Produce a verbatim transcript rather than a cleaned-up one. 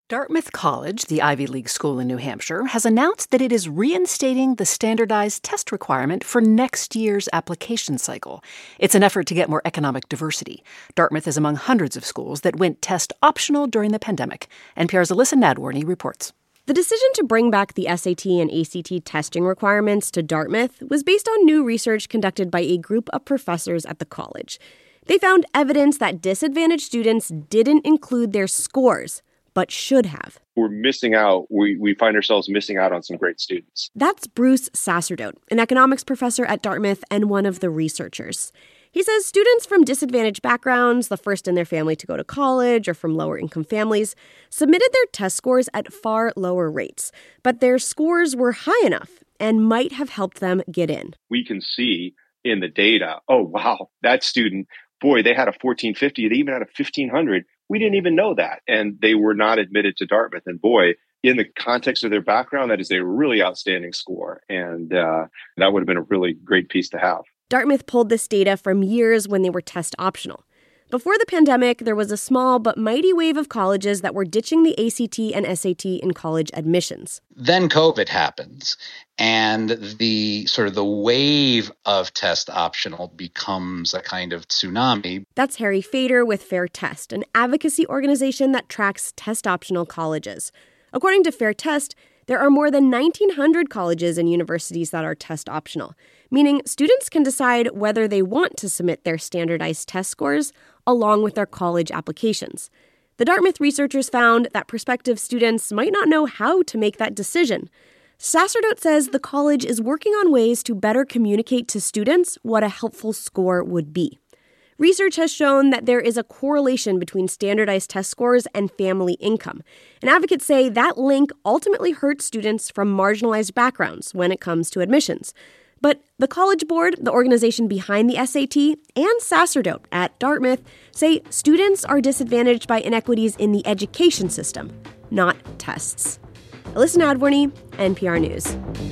Dartmouth College, the Ivy League school in New Hampshire, has announced that it is reinstating the standardized test requirement for next year's application cycle. It's an effort to get more economic diversity. Dartmouth is among hundreds of schools that went test optional during the pandemic. N P R's Alyssa Nadworny reports. The decision to bring back the S A T and A C T testing requirements to Dartmouth was based on new research conducted by a group of professors at the college. They found evidence that disadvantaged students didn't include their scores, but should have. We're missing out. We, we find ourselves missing out on some great students. That's Bruce Sacerdote, an economics professor at Dartmouth and one of the researchers. He says students from disadvantaged backgrounds, the first in their family to go to college or from lower income families, submitted their test scores at far lower rates. But their scores were high enough and might have helped them get in. We can see in the data, oh, wow, that student, boy, they had a fourteen fifty. They even had a fifteen hundred. We didn't even know that. And they were not admitted to Dartmouth. And boy, in the context of their background, that is a really outstanding score. And uh, that would have been a really great piece to have. Dartmouth pulled this data from years when they were test optional. Before the pandemic, there was a small but mighty wave of colleges that were ditching the A C T and S A T in college admissions. Then COVID happens, and the sort of the wave of test optional becomes a kind of tsunami. That's Harry Fader with Fair Test, an advocacy organization that tracks test optional colleges. According to Fair Test, there are more than nineteen hundred colleges and universities that are test optional, meaning students can decide whether they want to submit their standardized test scores along with their college applications. The Dartmouth researchers found that prospective students might not know how to make that decision. Sacerdote says the college is working on ways to better communicate to students what a helpful score would be. Research has shown that there is a correlation between standardized test scores and family income. And advocates say that link ultimately hurts students from marginalized backgrounds when it comes to admissions. But the College Board, the organization behind the S A T, and Sacerdote at Dartmouth say students are disadvantaged by inequities in the education system, not tests. Alyssa Nadworny, N P R News.